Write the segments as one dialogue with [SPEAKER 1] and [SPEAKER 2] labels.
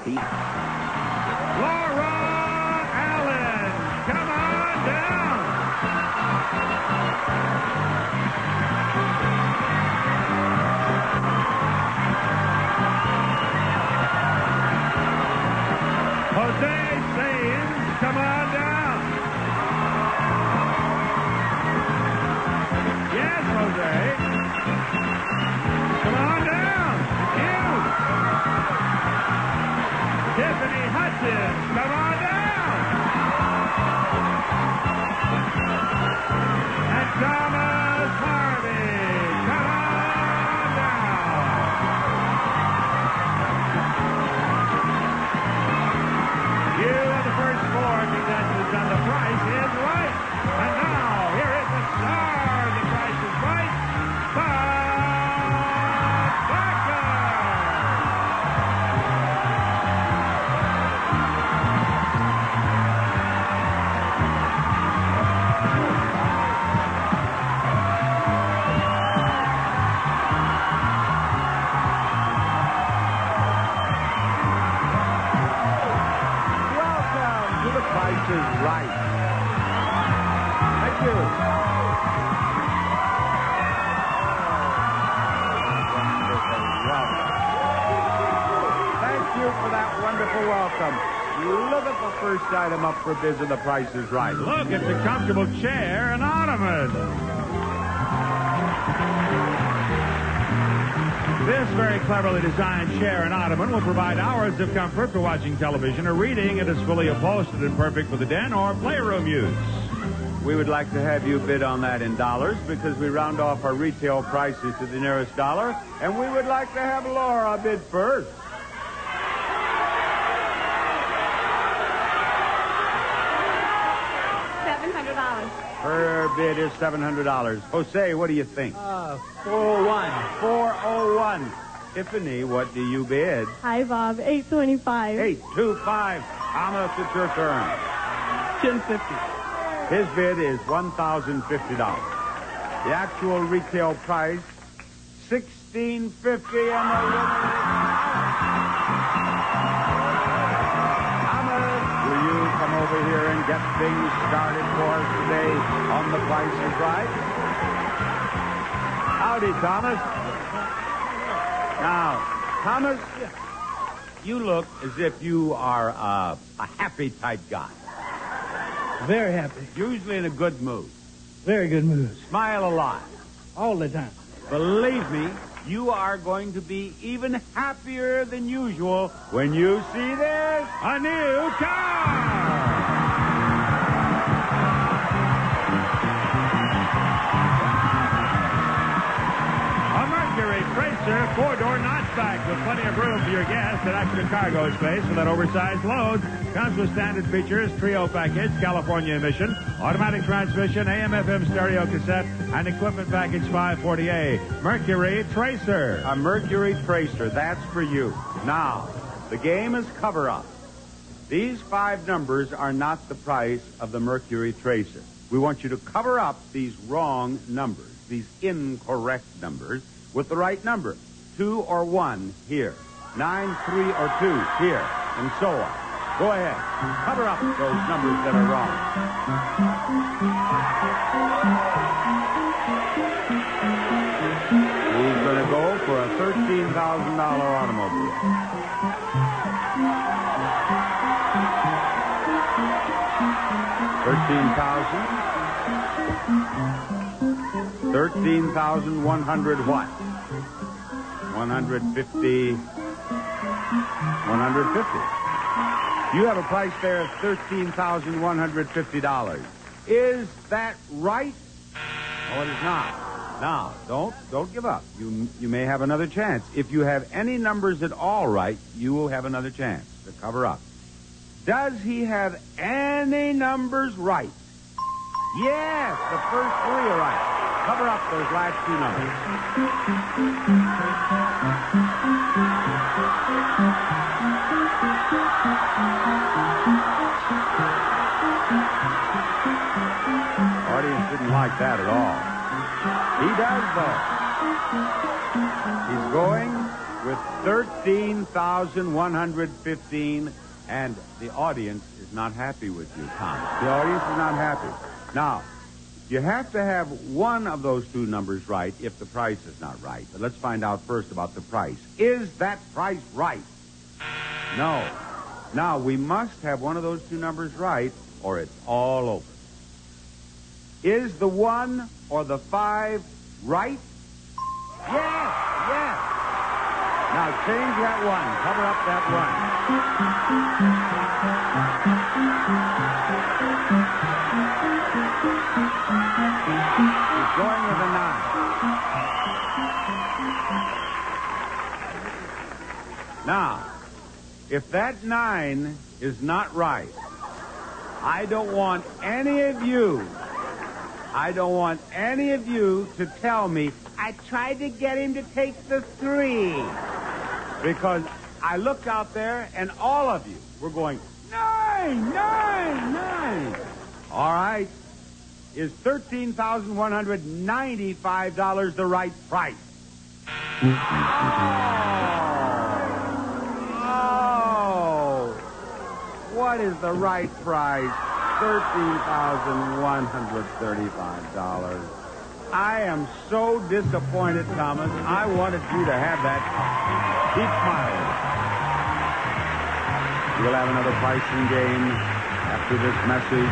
[SPEAKER 1] Pete.
[SPEAKER 2] Laura Allen, come on down. Jose Saenz, come on down. Yes, Jose. Come on down. You. Tiffany Hudson, come on down. And Thomas Harvey, come on down. You are the first four contestants on The Price is Right. And now, here is the star of The Price is Right, Bob Barker.
[SPEAKER 1] Welcome to The Price is Right. Thank you. Thank you for that wonderful welcome. Look at the first item up for bids of The Price is Right.
[SPEAKER 2] Look, it's a comfortable chair and ottoman. This very cleverly designed chair and ottoman will provide hours of comfort for watching television or reading. It is fully upholstered and perfect for the den or playroom use.
[SPEAKER 1] We would like to have you bid on that in dollars because we round off our retail prices to the nearest dollar, and we would like to have Laura bid first.
[SPEAKER 3] $700.
[SPEAKER 1] Her bid is $700. Jose, what do you think?
[SPEAKER 4] 401.
[SPEAKER 1] 401. Tiffany, what do you bid?
[SPEAKER 3] Hi, Bob. 825.
[SPEAKER 1] 825. Thomas, it's your turn.
[SPEAKER 4] 1050.
[SPEAKER 1] His bid is $1,050. The actual retail price, $1,650, and the winner is Thomas. Will you come over here and get things started for us today on The Price is Right? Howdy, Thomas. Now, Thomas, you look as if you are a happy type guy.
[SPEAKER 4] Very happy.
[SPEAKER 1] Usually in a good mood.
[SPEAKER 4] Very good mood.
[SPEAKER 1] Smile a lot.
[SPEAKER 4] All the time.
[SPEAKER 1] Believe me, you are going to be even happier than usual when you see this.
[SPEAKER 2] A new car! A Mercury Tracer four-door notchback with plenty of room for your guests and extra cargo space for that oversized load. Comes with standard features, trio package, California emission, automatic transmission, AM/FM stereo cassette, and equipment package 540A. Mercury Tracer.
[SPEAKER 1] A Mercury Tracer, that's for you. Now, the game is cover-up. These 5 numbers are not the price of the Mercury Tracer. We want you to cover up these wrong numbers, these incorrect numbers, with the right number. 2 or 1 here. 9, 3, or 2 here, and so on. Go ahead. Cover up those numbers that are wrong. Who's going to go for a $13,000 automobile? $13,100 what? 150. 150. You have a price there of $13,150. Is that right? Oh, it is not. Now, don't give up. You may have another chance. If you have any numbers at all right, you will have another chance to cover up. Does he have any numbers right? Yes, the first 3 are right. Cover up those last 2 numbers. Audience didn't like that at all. He does, though. He's going with 13,115, and the audience is not happy with you, Tom. The audience is not happy. Now, you have to have one of those two numbers right if the price is not right. But let's find out first about the price. Is that price right? No. Now, we must have one of those two numbers right, or it's all over. Is the 1 or the 5 right? Yes, yes. Now, change that 1. Cover up that 1. He's going with a 9. Now, if that 9 is not right, I don't want any of you to tell me I tried to get him to take the 3. Because I looked out there and all of you were going, 9, 9, 9. All right. Is $13,195 the right price? Oh. What is the right price? $13,135. I am so disappointed, Thomas. I wanted you to have that. Keep smiling. We'll have another pricing game after this message.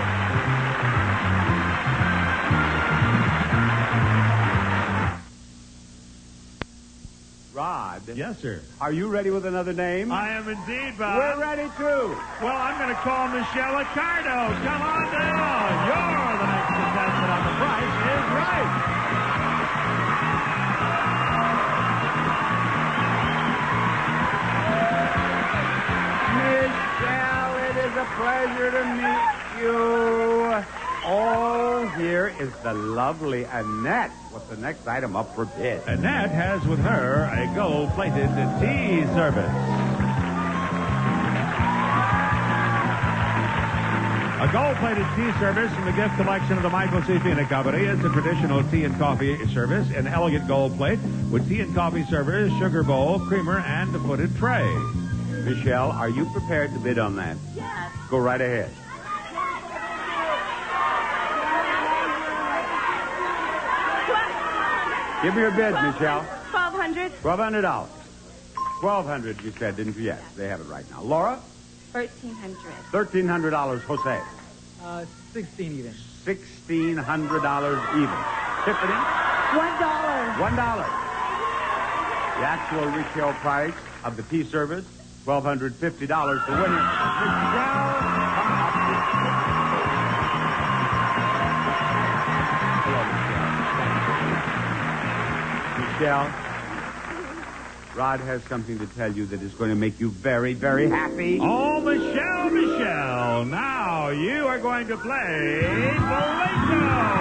[SPEAKER 1] Rod.
[SPEAKER 2] Yes, sir.
[SPEAKER 1] Are you ready with another name?
[SPEAKER 2] I am indeed, Bob.
[SPEAKER 1] We're ready, too.
[SPEAKER 2] Well, I'm going to call Michelle Accardo. Come on down. You're the next contestant on The Price is Right.
[SPEAKER 1] Michelle, it is a pleasure to meet you. Oh, here is the lovely Annette. What's the next item up for bid?
[SPEAKER 2] Annette has with her a gold-plated tea service. A gold-plated tea service from the gift collection of the Michael C. Fina Company. It's a traditional tea and coffee service, an elegant gold plate with tea and coffee servers, sugar bowl, creamer, and a footed tray.
[SPEAKER 1] Michelle, are you prepared to bid on that?
[SPEAKER 3] Yes.
[SPEAKER 1] Go right ahead. Give me your bid, Michelle.
[SPEAKER 3] $1,200.
[SPEAKER 1] $1,200. $1,200, you said, didn't you? Yes, they have it right now. Laura?
[SPEAKER 3] $1,300.
[SPEAKER 1] $1,300. Jose?
[SPEAKER 4] 16 even.
[SPEAKER 1] $1,600 even. Tiffany?
[SPEAKER 3] $1.
[SPEAKER 1] $1. The actual retail price of the tea service, $1,250. The winner, Michelle. Michelle, Rod has something to tell you that is going to make you very, very happy.
[SPEAKER 2] Oh, Michelle, Michelle. Now you are going to play Blinko.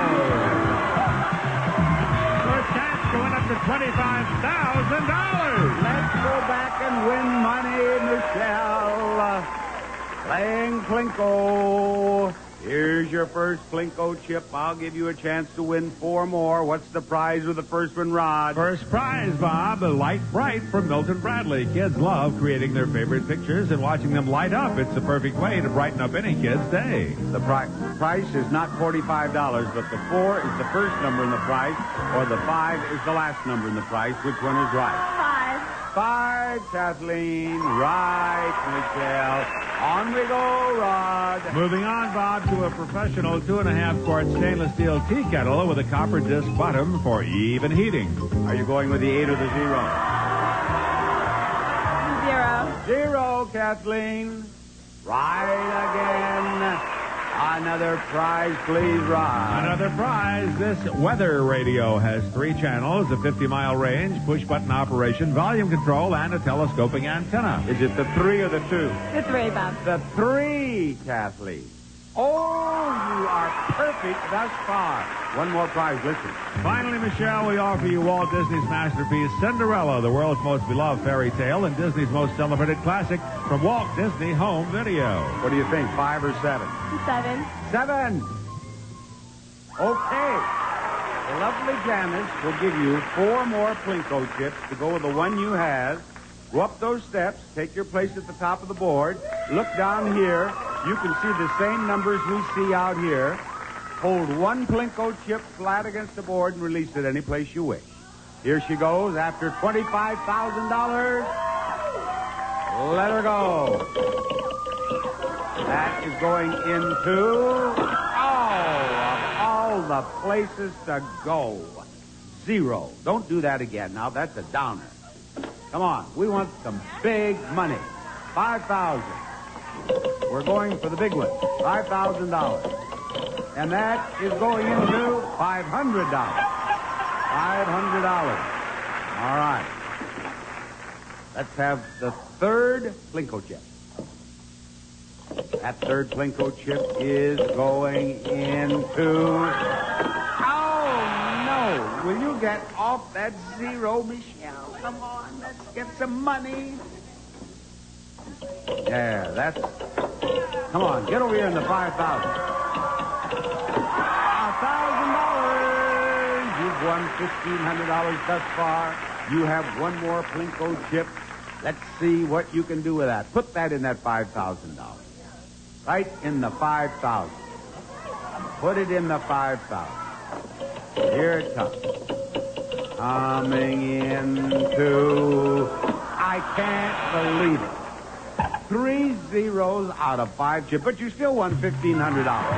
[SPEAKER 2] For a chance to win up to $25,000.
[SPEAKER 1] Let's go back and win money, Michelle. Playing Plinko. Here's your first Plinko chip. I'll give you a chance to win 4 more. What's the prize with the first one, Rod?
[SPEAKER 2] First prize, Bob, a Light Bright from Milton Bradley. Kids love creating their favorite pictures and watching them light up. It's the perfect way to brighten up any kid's day.
[SPEAKER 1] The price is not $45, but the 4 is the first number in the price, or the 5 is the last number in the price. Which one is right? 5, Kathleen. Right, Michelle. On we go, Rod.
[SPEAKER 2] Moving on, Bob, to a professional 2.5-quart stainless steel tea kettle with a copper disc bottom for even heating.
[SPEAKER 1] Are you going with the 8 or the 0?
[SPEAKER 3] 0.
[SPEAKER 1] 0, Kathleen. Right again. Another prize, please, Rod.
[SPEAKER 2] Another prize. This weather radio has 3 channels, a 50-mile range, push-button operation, volume control, and a telescoping antenna.
[SPEAKER 1] Is it the 3 or the 2?
[SPEAKER 3] The 3, Bob.
[SPEAKER 1] The 3, Kathleen. Oh, you are perfect thus far. One more prize, listen.
[SPEAKER 2] Finally, Michelle, we offer you Walt Disney's masterpiece, Cinderella, the world's most beloved fairy tale and Disney's most celebrated classic from Walt Disney Home Video.
[SPEAKER 1] What do you think, 5 or 7?
[SPEAKER 3] 7.
[SPEAKER 1] 7. Okay. The lovely Janice will give you 4 more Plinko chips to go with the one you have. Go up those steps. Take your place at the top of the board. Look down here. You can see the same numbers we see out here. Hold one Plinko chip flat against the board and release it any place you wish. Here she goes after $25,000. Let her go. That is going into, of all the places to go, 0. Don't do that again. Now, that's a downer. Come on. We want some big money. $5,000. We're going for the big one. $5,000. And that is going into $500. $500. All right. Let's have the third Plinko chip. That third Plinko chip is going into... Oh, no. Will you get off that 0, Michelle? Come on, let's get some money. Yeah, that's... Come on, get over here in the $5,000. $1,000. You've won $1,500 thus far. You have one more Plinko chip. Let's see what you can do with that. Put that in that $5,000. Right in the $5,000. Put it in the $5,000. Here it comes. Coming into... I can't believe it. 3 zeros out of 5 chips, but you still won $1,500.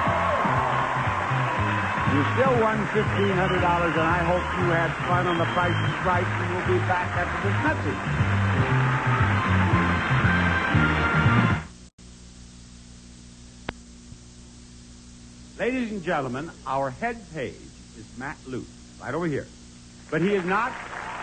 [SPEAKER 1] You still won $1,500, and I hope you had fun on The Price is Right, and we'll be back after this message. Ladies and gentlemen, our head page is Matt Luce, right over here. But he's not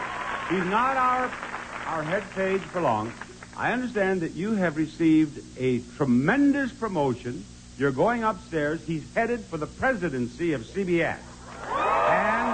[SPEAKER 1] our head page for long. I understand that you have received a tremendous promotion. You're going upstairs. He's headed for the presidency of CBS. And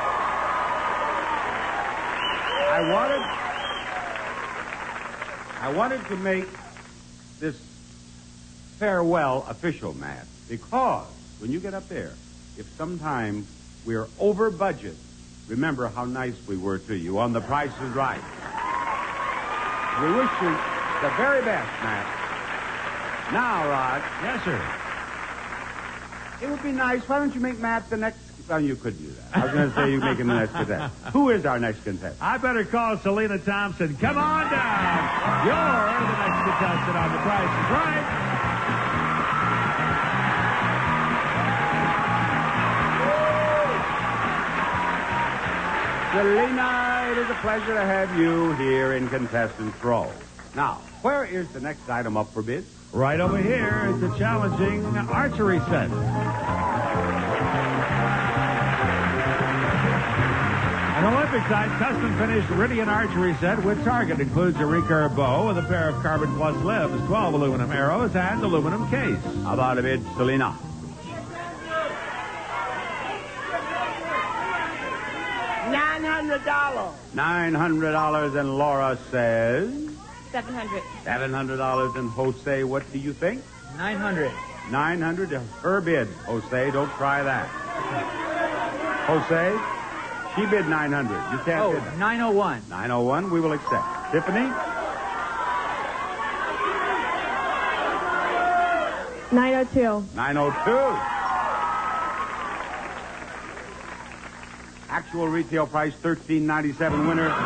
[SPEAKER 1] I wanted to make this farewell official, Matt, because when you get up there, if sometime we're over budget, remember how nice we were to you on The Price is Right. We wish you the very best, Matt. Now, Rod.
[SPEAKER 2] Yes, sir.
[SPEAKER 1] It would be nice. Why don't you make Matt the next... Oh, you could do that. I was going to say you make him the next contestant. Who is our next contestant?
[SPEAKER 2] I better call Selena Thompson. Come on down. You're the next contestant on The Price is Right.
[SPEAKER 1] Selena, it is a pleasure to have you here in Contestant's Row. Now, where is the next item up for bid?
[SPEAKER 2] Right over here is the challenging archery set. An Olympic-type custom-finished Iridian archery set with target includes a recurve bow with a pair of carbon plus limbs, 12 aluminum arrows, and aluminum case.
[SPEAKER 1] How about a bid, Selena?
[SPEAKER 3] $900.
[SPEAKER 1] $900, and Laura says...
[SPEAKER 3] $700.
[SPEAKER 1] $700, and Jose, what do you think?
[SPEAKER 4] $900.
[SPEAKER 1] $900 is her bid. Jose, don't try that. Jose, she bid $900. You can't bid that.
[SPEAKER 4] $901.
[SPEAKER 1] $901, we will accept. Tiffany?
[SPEAKER 3] $902.
[SPEAKER 1] $902. Actual retail price, $13.97. Winner. I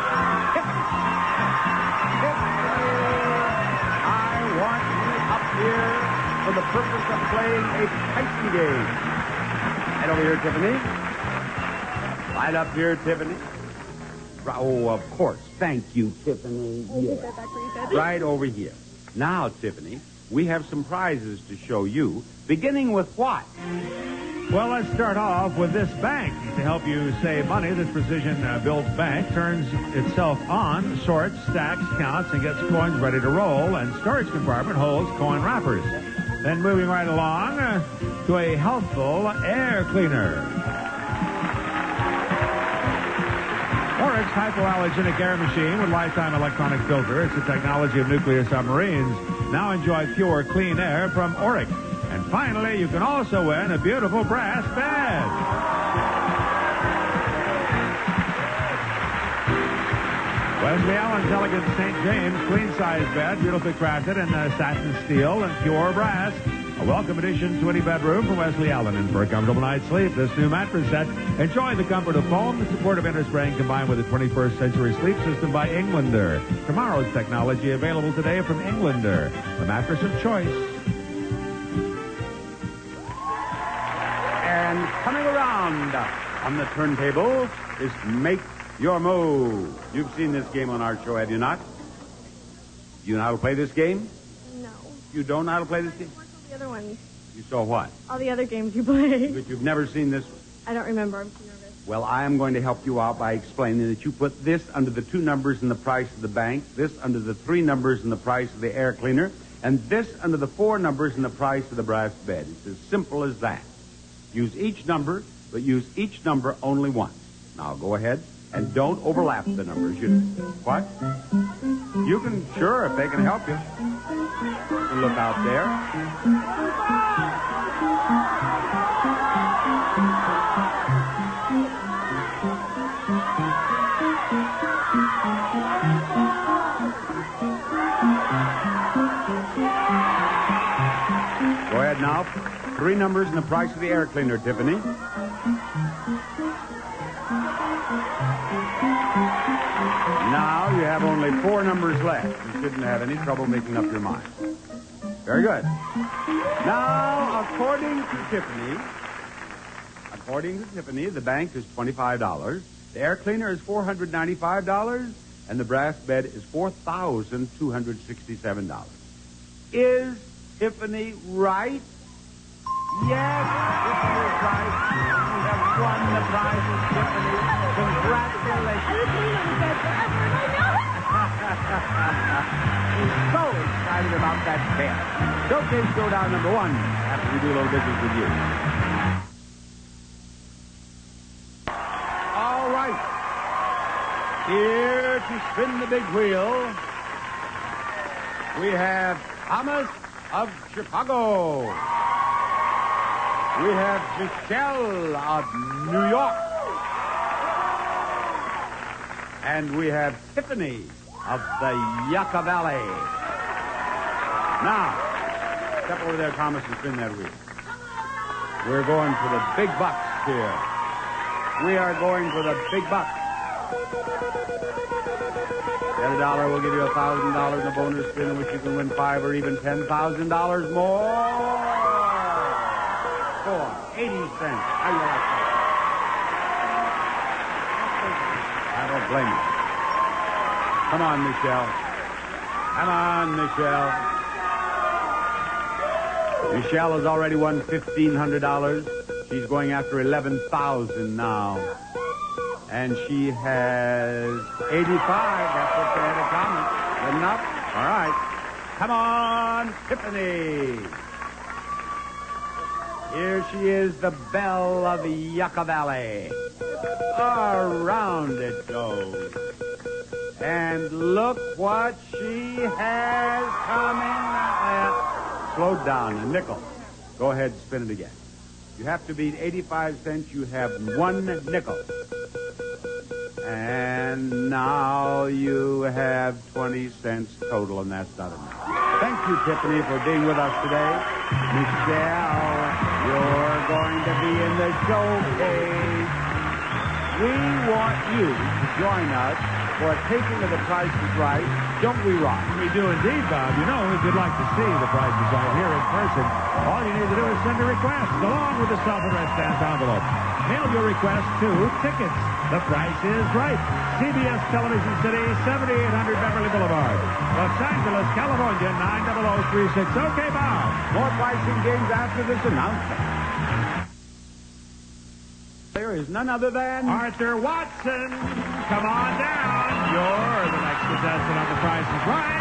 [SPEAKER 1] want you up here for the purpose of playing a Tyson game. Right over here, Tiffany. Right up here, Tiffany. Oh, of course. Thank you, Tiffany. Yes. Right over here. Now, Tiffany, we have some prizes to show you, beginning with what?
[SPEAKER 2] Well, let's start off with this bank. To help you save money, this precision-built bank turns itself on, sorts, stacks, counts, and gets coins ready to roll, and storage compartment holds coin wrappers. Then moving right along to a healthful air cleaner. Oryx hypoallergenic air machine with lifetime electronic filter. It's the technology of nuclear submarines. Now enjoy pure, clean air from Oryx. And finally, you can also win a beautiful brass bed. Wesley Allen's elegant St. James queen-size bed, beautifully crafted in satin steel and pure brass. A welcome addition to any bedroom from Wesley Allen. And for a comfortable night's sleep, this new mattress set. Enjoy the comfort of foam, the support of innerspring, combined with a 21st century sleep system by Englander. Tomorrow's technology available today from Englander, the mattress of choice.
[SPEAKER 1] And coming around on the turntable is Make Your Move. You've seen this game on our show, have you not? You know how to play this game?
[SPEAKER 3] No.
[SPEAKER 1] You don't know how to play this game?
[SPEAKER 3] What's all the other ones?
[SPEAKER 1] You saw what?
[SPEAKER 3] All the other games you play.
[SPEAKER 1] But you've never seen this one.
[SPEAKER 3] I don't remember. I'm too nervous.
[SPEAKER 1] Well, I am going to help you out by explaining that you put this under the 2 numbers in the price of the bank, this under the 3 numbers in the price of the air cleaner, and this under the 4 numbers in the price of the brass bed. It's as simple as that. Use each number, but use each number only once. Now, go ahead, and don't overlap the numbers. What? You can, sure, if they can help you. Look out there. Go ahead now. 3 numbers in the price of the air cleaner, Tiffany. Now you have only 4 numbers left. You shouldn't have any trouble making up your mind. Very good. Now, according to Tiffany, the bank is $25, the air cleaner is $495, and the brass bed is $4,267. Is Tiffany right? Yes, Tiffany is right. You have won the prizes, Tiffany. Congratulations. She's so excited about that bed. Showcase showdown number 1 after we do a little business with you. All right. Here to spin the big wheel, we have Thomas of Chicago. We have Michelle of New York. And we have Tiffany of the Yucca Valley. Now, step over there, Thomas, and spin that wheel. We're going for the big bucks here. We are going for the big bucks. Get $1 will give you $1,000 in a bonus spin in which you can win $5 or even $10,000 more. 80 cents. How do you like that? I don't blame you. Come on, Michelle. Come on, Michelle. Michelle has already won $1,500. She's going after $11,000 now. And she has 85. That's what they had a comment. Good enough? All right. Come on, Tiffany. Here she is, the belle of the Yucca Valley. Around it goes. And look what she has coming. Slow down, a nickel. Go ahead and spin it again. You have to beat 85 cents. You have 1 nickel. And now you have 20 cents total, and that's not enough. Thank you, Tiffany, for being with us today. Michelle, you're going to be in the showcase. We want you to join us for a taping of The Price is Right. Don't we, Rock?
[SPEAKER 2] We do indeed, Bob. You know, if you'd like to see The Price is Right here in person, all you need to do is send a request along with a self-addressed stamped envelope. Mail your request to Tickets. The Price is Right. CBS Television City, 7800 Beverly Boulevard. Los Angeles, California, 90036. Okay, Bob.
[SPEAKER 1] More pricing games after this announcement. There is none other than
[SPEAKER 2] Arthur Watson. Come on down. You're the next contestant on The Price is Right.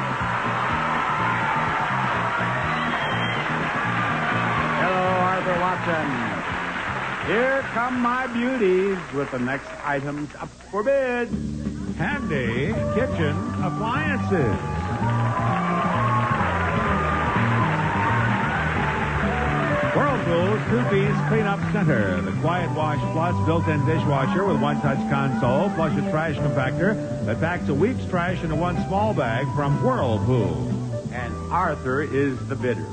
[SPEAKER 1] Hello, Arthur Watson. Here come my beauties with the next items up for bid.
[SPEAKER 2] Handy kitchen appliances. Whirlpool Lowe's two-piece cleanup center. The Quiet Wash Plus built-in dishwasher with one-touch console, plus a trash compactor that packs a week's trash into one small bag from Whirlpool.
[SPEAKER 1] And Arthur is the bidder.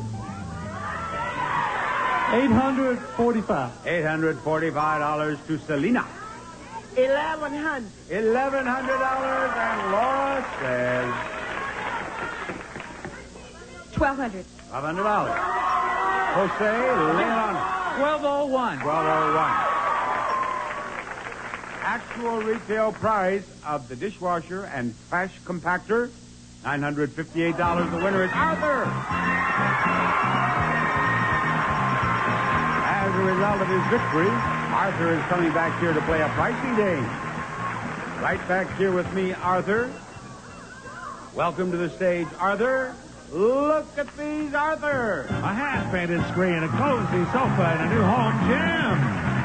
[SPEAKER 4] $845.
[SPEAKER 1] $845 to Selena.
[SPEAKER 3] $1,100.
[SPEAKER 1] $1,100, and Laura says
[SPEAKER 3] $1,200.
[SPEAKER 1] $500. Jose, lay it on.
[SPEAKER 4] 1201.
[SPEAKER 1] 1201. Actual retail price of the dishwasher and trash compactor, $958. The winner is Arthur. As a result of his victory, Arthur is coming back here to play a pricing game. Right back here with me, Arthur. Welcome to the stage, Arthur. Look at these, Arthur.
[SPEAKER 2] A hand-painted screen, a cozy sofa, and a new home gym.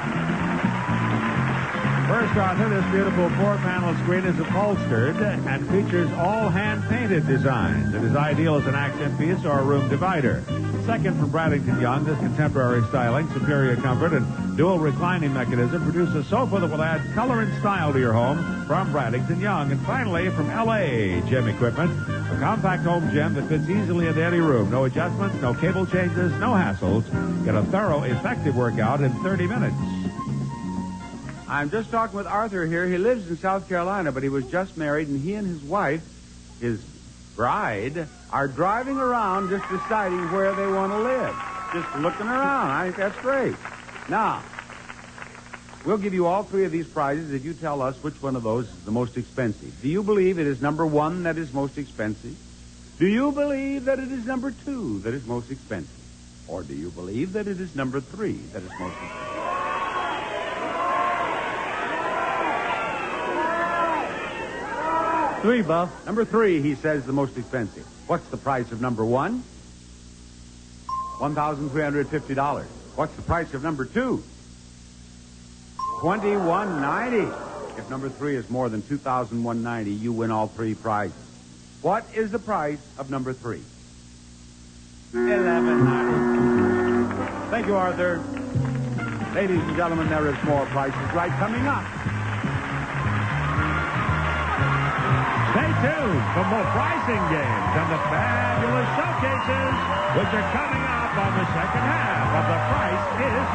[SPEAKER 2] First, Arthur, this beautiful four-panel screen is upholstered and features all hand-painted designs. It is ideal as an accent piece or a room divider. Second, from Bradington Young, this contemporary styling, superior comfort, and dual reclining mechanism produce a sofa that will add color and style to your home from Bradington Young. And finally, from L.A. Gym Equipment, a compact home gym that fits easily into any room. No adjustments, no cable changes, no hassles. Get a thorough, effective workout in 30 minutes.
[SPEAKER 1] I'm just talking with Arthur here. He lives in South Carolina, but he was just married, and he and his wife, his bride, are driving around just deciding where they want to live. Just looking around. I think that's great. Now, we'll give you all three of these prizes if you tell us which one of those is the most expensive. Do you believe it is number one that is most expensive? Do you believe that it is number two that is most expensive? Or do you believe that it is number three that is most expensive?
[SPEAKER 4] Three, Buff.
[SPEAKER 1] Number three, he says, the most expensive. What's the price of number one? $1,350. What's the price of number two? $2,190. If number three is more than $2,190, you win all three prizes. What is the price of number three? $1,190. Thank you, Arthur. Ladies and gentlemen, there is more Prices Right coming up.
[SPEAKER 2] Stay tuned for more pricing games and the fabulous showcases, which are coming up on the second half of The Price is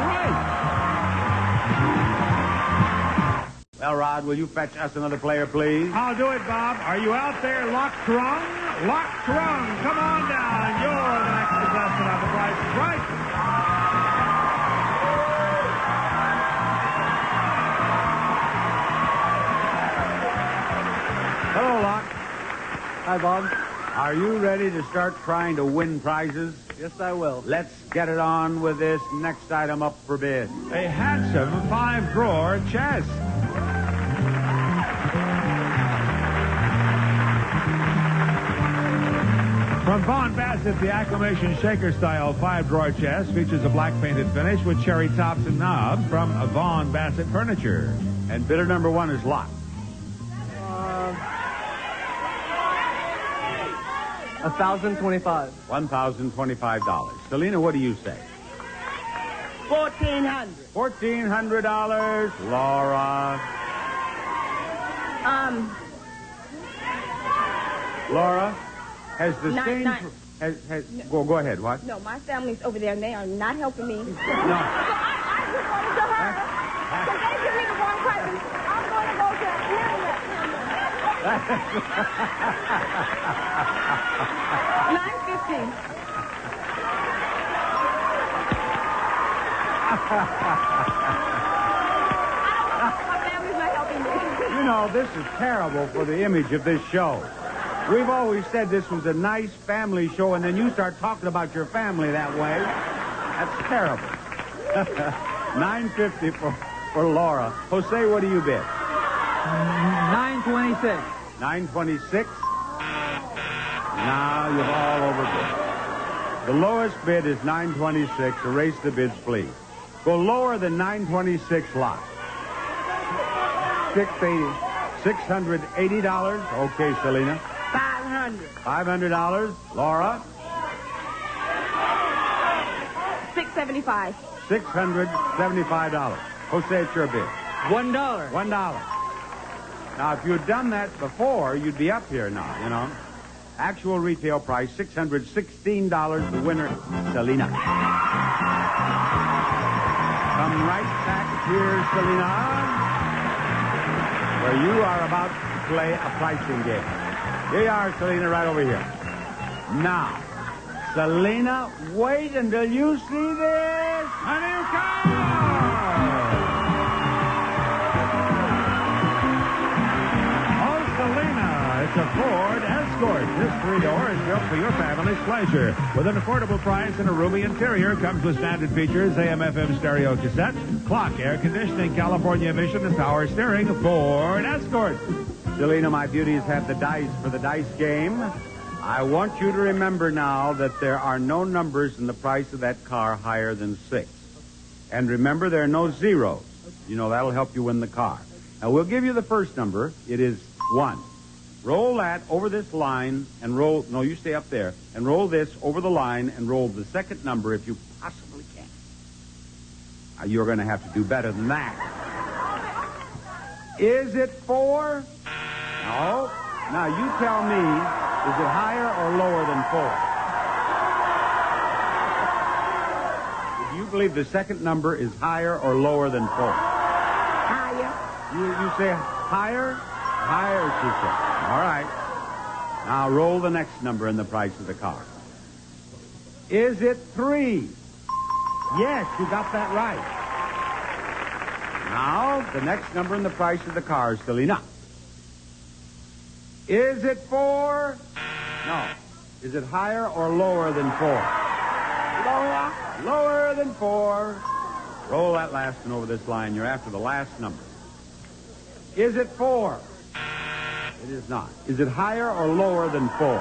[SPEAKER 2] Right.
[SPEAKER 1] Well, Rod, will you fetch us another player, please?
[SPEAKER 2] I'll do it, Bob. Are you out there, Lock Trung? Lock Trung, come on down. You're the next contestant on The Price is Right.
[SPEAKER 1] Hello, Locke.
[SPEAKER 4] Hi, Bob.
[SPEAKER 1] Are you ready to start trying to win prizes?
[SPEAKER 4] Yes, I will.
[SPEAKER 1] Let's get it on with this next item up for bid.
[SPEAKER 2] A handsome 5-drawer chest. From Vaughn Bassett, the Acclamation Shaker-style 5-drawer chest features a black painted finish with cherry tops and knobs from Vaughn Bassett Furniture.
[SPEAKER 1] And bidder number one is Locke.
[SPEAKER 4] $1,025.
[SPEAKER 1] $1,025. Selena, what do you say?
[SPEAKER 3] $1,400.
[SPEAKER 1] $1,400. Laura. Laura, has the same... Go ahead. What?
[SPEAKER 3] No, my family's over there, and they are not helping me.
[SPEAKER 1] No.
[SPEAKER 3] I just wanted to her. So they give me the wrong price. I'm going to go to $9.50. My family's not helping me.
[SPEAKER 1] You know, this is terrible for the image of this show. We've always said this was a nice family show, and then you start talking about your family that way. That's terrible. $9.50 for Laura. Jose, what do you bid?
[SPEAKER 4] $926.
[SPEAKER 1] $9.26. Now you've all overbid. The lowest bid is $9.26. Erase the bids, please. Go lower than $9.26, Lot.
[SPEAKER 4] $680.
[SPEAKER 1] $680. Okay, Selena.
[SPEAKER 3] $500.
[SPEAKER 1] $500. Laura.
[SPEAKER 3] $675.
[SPEAKER 1] $675. Jose, it's your bid.
[SPEAKER 4] $1.
[SPEAKER 1] $1. Now, if you had done that before, you'd be up here now, you know. Actual retail price, $616. The winner, Selena. Come right back here, Selena, where you are about to play a pricing game. Here you are, Selena, right over here. Now, Selena, wait until you see this. A new car!
[SPEAKER 2] Oh, Selena, it's a Ford Escort. This three-door is built for your family's pleasure. With an affordable price and a roomy interior, comes with standard features, AM/FM stereo cassette, clock, air conditioning, California emission, and power steering. Ford Escort.
[SPEAKER 1] Selena, my beauties have the dice for the dice game. I want you to remember now that there are no numbers in the price of that car higher than 6. And remember, there are no zeros. You know, that'll help you win the car. Now, we'll give you the first number. It is 1. Roll that over this line and roll... No, you stay up there. And roll this over the line and roll the second number if you possibly can. Now, you're going to have to do better than that. Is it 4? No. Now, you tell me, is it higher or lower than 4? Do you believe the second number is higher or lower than 4?
[SPEAKER 3] Higher.
[SPEAKER 1] You say higher? Higher, she said. All right. Now, roll the next number in the price of the car. Is it 3? Yes, you got that right. Now, the next number in the price of the car is Selena. Is it 4? No. Is it higher or lower than 4?
[SPEAKER 3] Lower.
[SPEAKER 1] Lower than 4. Roll that last one over this line. You're after the last number. Is it 4? It is not. Is it higher or lower than 4?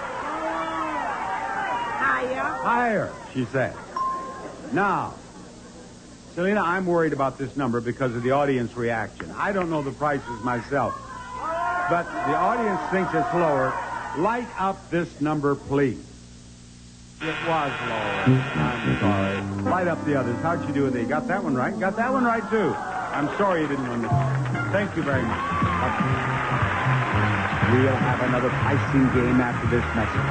[SPEAKER 3] Higher.
[SPEAKER 1] Higher, she said. Now, Selena, I'm worried about this number because of the audience reaction. I don't know the prices myself. But the audience thinks it's lower. Light up this number, please. It was lower. I'm sorry. Light up the others. How'd you do with it? You got that one right? Got that one right, too. I'm sorry you didn't win this. Thank you very much. We'll have another pricing game after this message.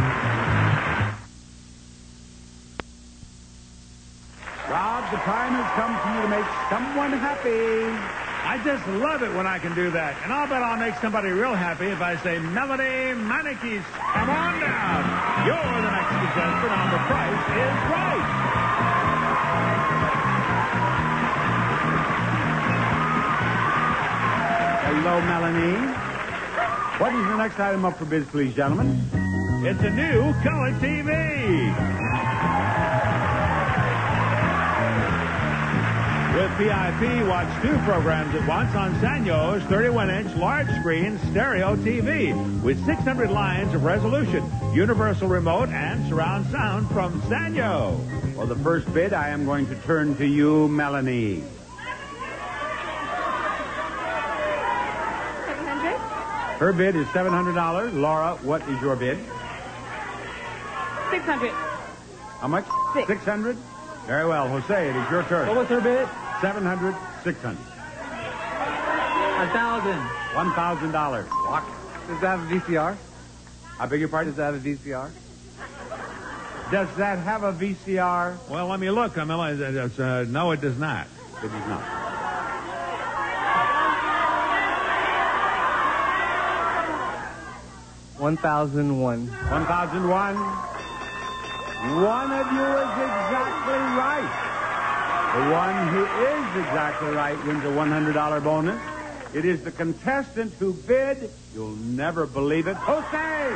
[SPEAKER 1] Rob, the time has come for you to make someone happy.
[SPEAKER 2] I just love it when I can do that. And I'll bet I'll make somebody real happy if I say, Melody Manikis, come on down. You're the next contestant on The Price is Right.
[SPEAKER 1] Hello, Melanie. What is the next item up for bids, please, gentlemen?
[SPEAKER 2] It's a new color TV. With PIP, watch 2 programs at once on Sanyo's 31-inch large-screen stereo TV with 600 lines of resolution, universal remote, and surround sound from Sanyo.
[SPEAKER 1] For the first bid, I am going to turn to you, Melanie.
[SPEAKER 3] 700.
[SPEAKER 1] Her bid is $700. Laura, what is your bid?
[SPEAKER 3] 600.
[SPEAKER 1] How much?
[SPEAKER 3] 6.
[SPEAKER 1] 600? Very well. Jose, it is your turn.
[SPEAKER 4] What was her bid?
[SPEAKER 1] 700, 600.
[SPEAKER 4] 1,000.
[SPEAKER 1] $1,000. Lock.
[SPEAKER 4] Does that have a VCR?
[SPEAKER 1] I beg your pardon?
[SPEAKER 4] Does that have a VCR?
[SPEAKER 1] Does that have a VCR?
[SPEAKER 2] Well, let me look. No, it does not.
[SPEAKER 1] It does not.
[SPEAKER 4] $1,001.
[SPEAKER 1] 1,001. One of you is exactly right. The one who is exactly right wins a $100 bonus. It is the contestant who bid, you'll never believe it, Jose! Jose!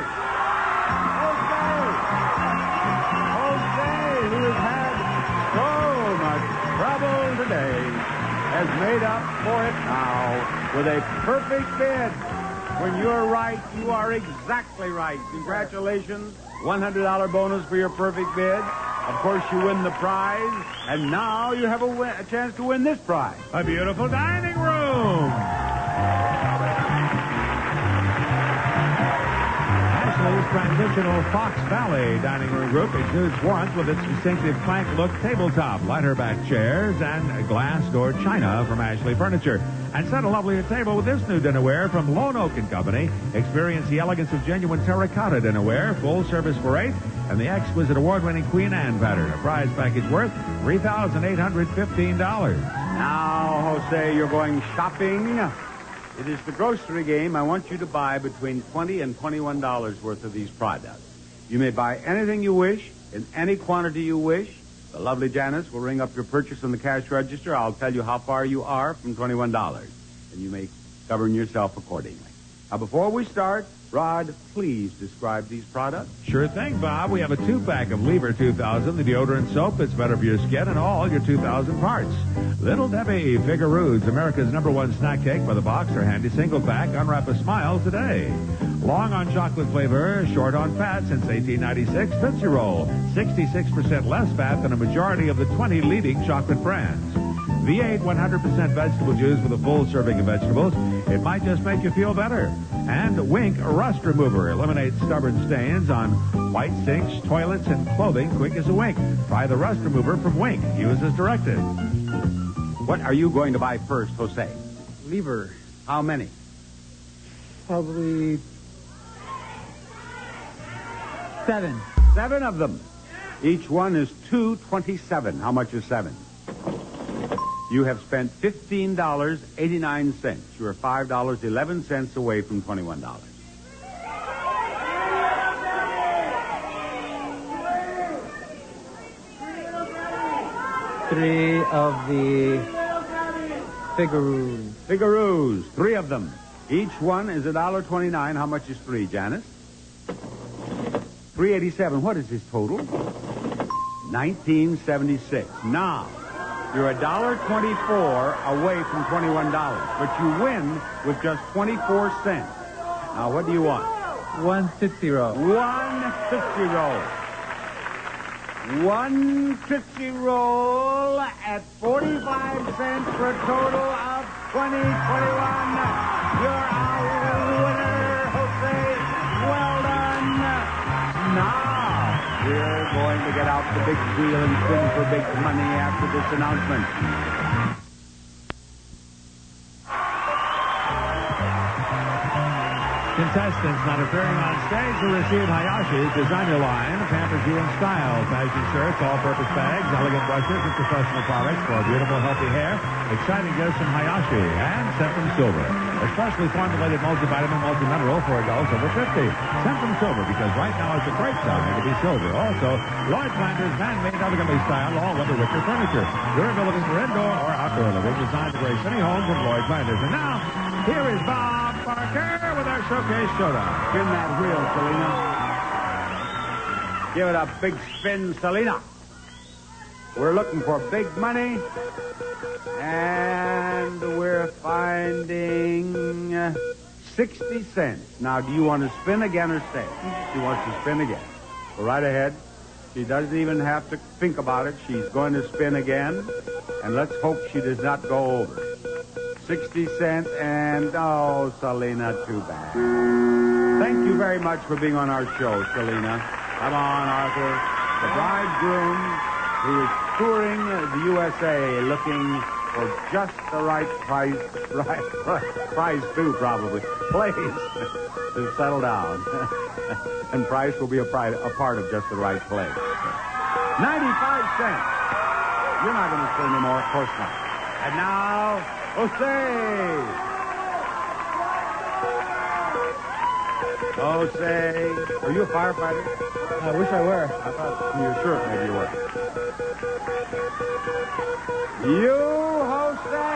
[SPEAKER 1] Jose, who has had so much trouble today, has made up for it now with a perfect bid. When you're right, you are exactly right. Congratulations. $100 bonus for your perfect bid. Of course, you win the prize, and now you have a chance to win this prize.
[SPEAKER 2] A beautiful dining room. Ashley's transitional Fox Valley dining room group exudes warmth with its distinctive plank look tabletop, lighter back chairs, and glass door china from Ashley Furniture. And set a lovelier table with this new dinnerware from Lone Oak & Company. Experience the elegance of genuine terracotta dinnerware, full service for 8, and the exquisite award-winning Queen Anne pattern. A prize package worth $3,815.
[SPEAKER 1] Now, Jose, you're going shopping. It is the grocery game. I want you to buy between $20 and $21 worth of these products. You may buy anything you wish, in any quantity you wish. The lovely Janice will ring up your purchase on the cash register. I'll tell you how far you are from $21, and you may govern yourself accordingly. Now, before we start, Rod, please describe these products.
[SPEAKER 2] Sure thing, Bob. We have a 2-pack of Lever 2000, the deodorant soap that's better for your skin and all your 2000 parts. Little Debbie Figgaroos, America's #1 snack cake by the box or handy single pack. Unwrap a smile today. Long on chocolate flavor, short on fat since 1896. Tootsie Roll, 66% less fat than a majority of the 20 leading chocolate brands. V8 100% vegetable juice with a full serving of vegetables. It might just make you feel better. And Wink Rust Remover eliminates stubborn stains on white sinks, toilets, and clothing quick as a wink. Try the Rust Remover from Wink. Use as directed.
[SPEAKER 1] What are you going to buy first, Jose?
[SPEAKER 4] Lever.
[SPEAKER 1] How many?
[SPEAKER 4] Probably 7.
[SPEAKER 1] 7 of them. Each one is $2.27. How much is 7? You have spent $15.89. You are $5.11 away from $21.
[SPEAKER 4] Three of the Figgaroos.
[SPEAKER 1] Figgaroos, 3 of them. Each one is $1.29. How much is 3, Janice? $3.87. What is his total? $19.76. Now, you're $1.24 away from $21, but you win with just 24 cents. Now, what do you want?
[SPEAKER 4] 1 Tootsie Roll.
[SPEAKER 1] 1 Tootsie Roll. 1 Tootsie Roll at 45 cents for a total of $20.21. You're our winner, Jose. Well done. Now, we're going to get out the big wheel and spin for big money after this announcement.
[SPEAKER 2] Contestants not appearing on stage will receive Hayashi's Designer Line, pampers you in style. Fashion shirts, all-purpose bags, elegant brushes, and professional products for beautiful, healthy hair. Exciting gifts from Hayashi and Centrum Silver. Especially formulated multivitamin, multi-mineral for adults over 50. Centrum Silver, because right now is a great time to be silver. Also, Lloyd Flanders man-made, elegantly styled, all-weather wicker furniture. Durability for indoor or outdoor living, designed to grace any home from Lloyd Flanders. And now, here is Bob Barker with our Showcase Showdown.
[SPEAKER 1] Spin that wheel, Selena. Give it a big spin, Selena. We're looking for big money, and we're finding 60 cents. Now, do you want to spin again or stay? She wants to spin again. Go right ahead. She doesn't even have to think about it. She's going to spin again, and let's hope she does not go over. 60 cents, and oh, Selena, too bad. Thank you very much for being on our show, Selena. Come on, Arthur. The bridegroom who is touring the USA looking for just the right price, price too, probably, place to settle down. And price will be a part of just the right place. 95 cents. You're not going to spend any more, of course not. And now, Jose. Jose. Are you a firefighter?
[SPEAKER 4] I wish I were.
[SPEAKER 1] I thought from your shirt maybe you were. You, Jose.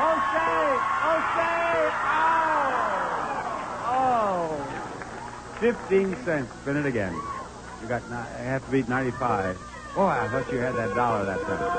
[SPEAKER 1] Oh. 15 cents. Spin it again. You got. I have to beat 95. Boy, I thought you had that dollar that time.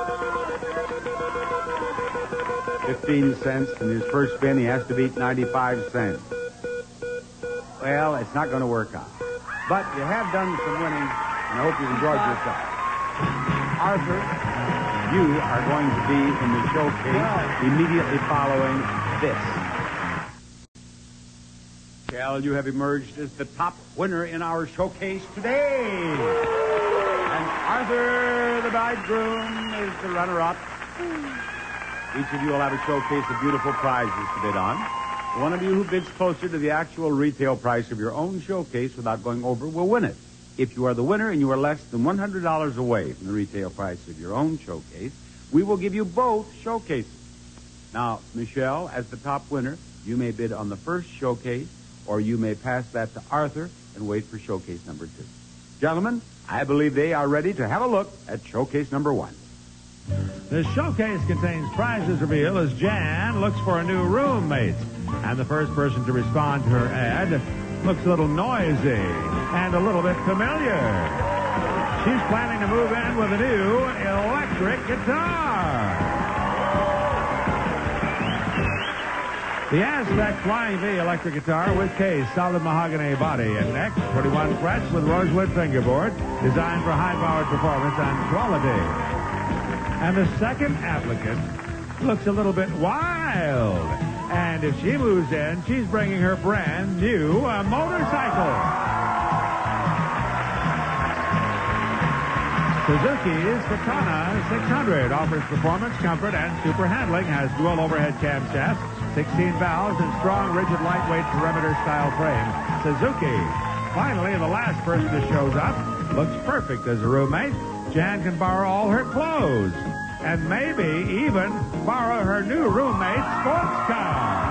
[SPEAKER 1] 15 cents, and his first spin, he has to beat 95 cents. Well, it's not going to work out. But you have done some winning, and I hope you've enjoyed yourself. Arthur, you are going to be in the showcase immediately following this. Michelle, you have emerged as the top winner in our showcase today. And Arthur, the bridegroom, is the runner-up. Each of you will have a showcase of beautiful prizes to bid on. The one of you who bids closer to the actual retail price of your own showcase without going over will win it. If you are the winner and you are less than $100 away from the retail price of your own showcase, we will give you both showcases. Now, Michelle, as the top winner, you may bid on the first showcase, or you may pass that to Arthur and wait for showcase number 2. Gentlemen, I believe they are ready to have a look at showcase number 1.
[SPEAKER 2] The showcase contains prizes revealed as Jan looks for a new roommate. And the first person to respond to her ad looks a little noisy and a little bit familiar. She's planning to move in with a new electric guitar. The Aztec Flying V electric guitar with case, solid mahogany body, and neck, 21 frets with rosewood fingerboard, designed for high-powered performance and quality. And the second applicant looks a little bit wild. And if she moves in, she's bringing her brand new motorcycle. Suzuki's Katana 600 offers performance, comfort, and super handling, has dual overhead camshafts, 16 valves, and strong, rigid, lightweight perimeter-style frame. Suzuki. Finally, the last person who shows up looks perfect as a roommate. Jan can borrow all her clothes and maybe even borrow her new roommate's sports car.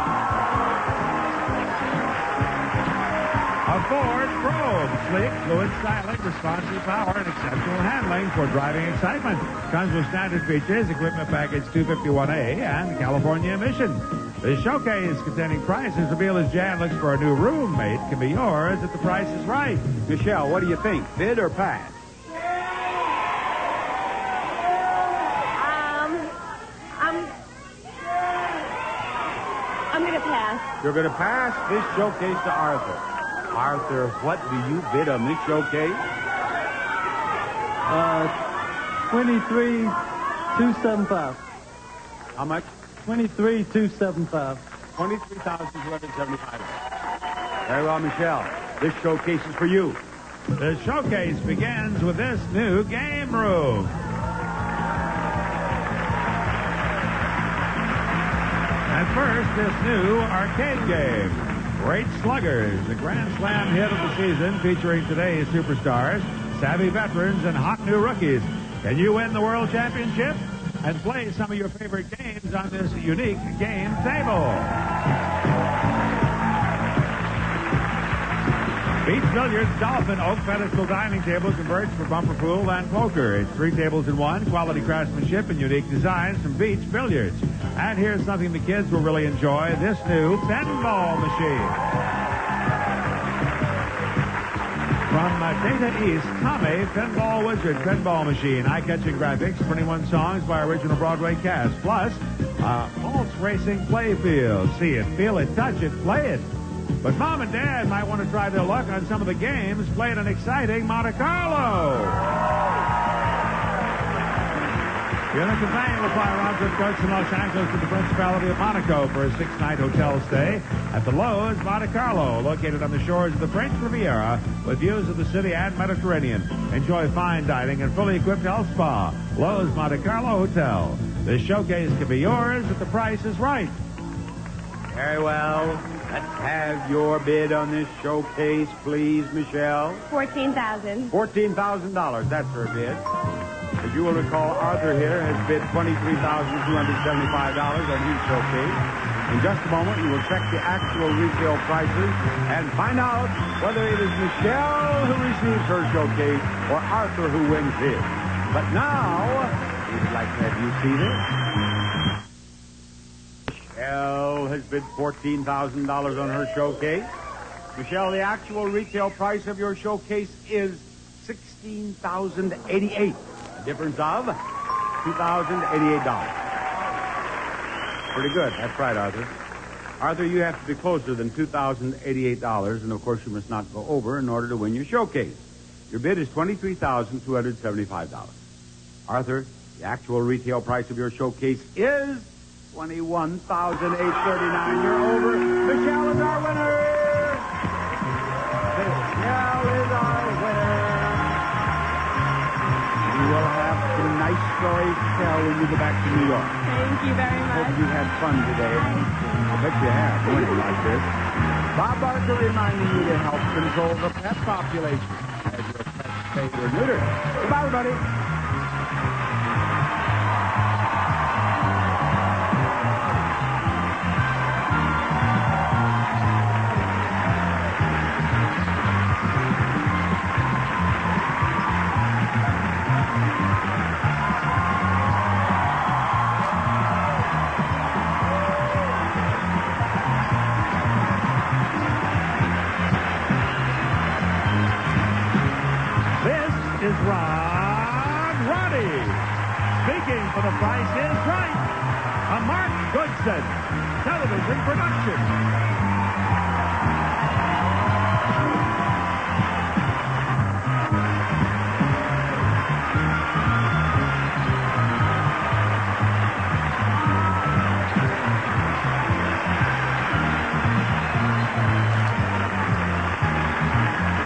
[SPEAKER 2] A Ford Probe. Sleek, fluid styling, responsive power, and exceptional handling for driving excitement. Comes with standard features, equipment package 251A, and California emission. The showcase containing prices revealed as Jan looks for a new roommate can be yours if the price is right.
[SPEAKER 1] Michelle, what do you think? Bid or pass?
[SPEAKER 3] I'm going to pass.
[SPEAKER 1] You're going to pass this showcase to Arthur. Arthur, what do you bid on this showcase?
[SPEAKER 4] 23,275.
[SPEAKER 1] How much?
[SPEAKER 4] 23,275.
[SPEAKER 1] $23,275. Very well, Michelle. This showcase is for you.
[SPEAKER 2] The showcase begins with this new game room. And first, this new arcade game, Great Sluggers, the Grand Slam hit of the season featuring today's superstars, savvy veterans, and hot new rookies. Can you win the World Championship and play some of your favorite games on this unique game table? Beach Billiards Dolphin Oak Pedestal Dining Table converts for bumper pool and poker. It's 3 tables in 1, quality craftsmanship and unique designs from Beach Billiards. And here's something the kids will really enjoy, this new pinball machine. From Data East, Tommy, Pinball Wizard Pinball Machine. Eye-catching graphics, 21 songs by original Broadway cast. Plus, Pulse Racing Playfield. See it, feel it, touch it, play it. But Mom and Dad might want to try their luck on some of the games played in exciting Monte Carlo. The other companion will fly around trip coach from Los Angeles to the Principality of Monaco for a 6-night hotel stay at the Loews Monte Carlo, located on the shores of the French Riviera with views of the city and Mediterranean. Enjoy fine dining and fully equipped health spa. Loews Monte Carlo Hotel. This showcase can be yours if the price is right.
[SPEAKER 1] Very well. Let's have your bid on this showcase, please, Michelle.
[SPEAKER 3] $14,000.
[SPEAKER 1] $14,000. That's her bid. As you will recall, Arthur here has bid $23,275 on his showcase. In just a moment, we will check the actual retail prices and find out whether it is Michelle who receives her showcase or Arthur who wins his. But now, we'd like to have you see this. Michelle has bid $14,000 on her showcase. Michelle, the actual retail price of your showcase is $16,088. A difference of $2,088. Pretty good. That's right, Arthur. Arthur, you have to be closer than $2,088, and of course you must not go over in order to win your showcase. Your bid is $23,275. Arthur, the actual retail price of your showcase is $21,839. You're over. Michelle is our winner. stories to tell when you go back to New York.
[SPEAKER 3] Thank you very
[SPEAKER 1] Hope
[SPEAKER 3] much.
[SPEAKER 1] you had fun today. I bet you have, morning like this. Bob Barker reminding you to help control the pet population as your pet spayed or neutered. Goodbye, everybody.
[SPEAKER 2] Is Ron Roddy. Speaking for The Price is Right. A Mark Goodson television production.